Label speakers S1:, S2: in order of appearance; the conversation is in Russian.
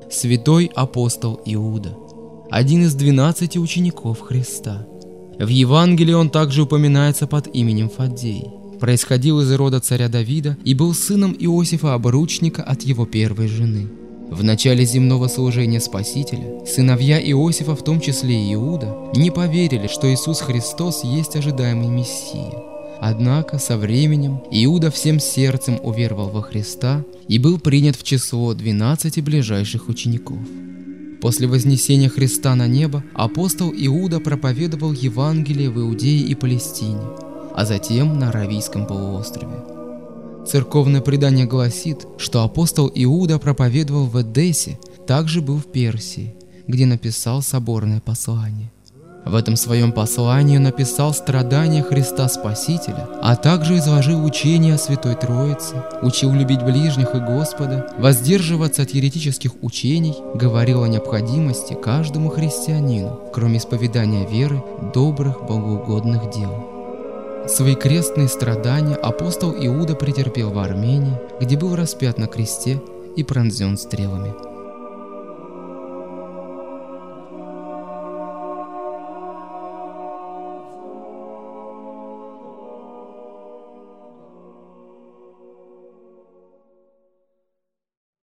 S1: святой апостол Иуда, один из 12 учеников Христа. В Евангелии он также упоминается под именем Фаддей. Происходил из рода царя Давида и был сыном Иосифа Обручника от его первой жены. В начале земного служения Спасителя сыновья Иосифа, в том числе и Иуда, не поверили, что Иисус Христос есть ожидаемый Мессия. Однако со временем Иуда всем сердцем уверовал во Христа и был принят в число 12 ближайших учеников. После вознесения Христа на небо апостол Иуда проповедовал Евангелие в Иудее и Палестине, а затем на Аравийском полуострове. Церковное предание гласит, что апостол Иуда проповедовал в Эдессе, также был в Персии, где написал соборное послание. В этом своем послании он написал страдания Христа Спасителя, а также изложил учение о Святой Троице, учил любить ближних и Господа, воздерживаться от еретических учений, говорил о необходимости каждому христианину, кроме исповедания веры, добрых, богоугодных дел. Свои крестные страдания апостол Иуда претерпел в Армении, где был распят на кресте и пронзен стрелами.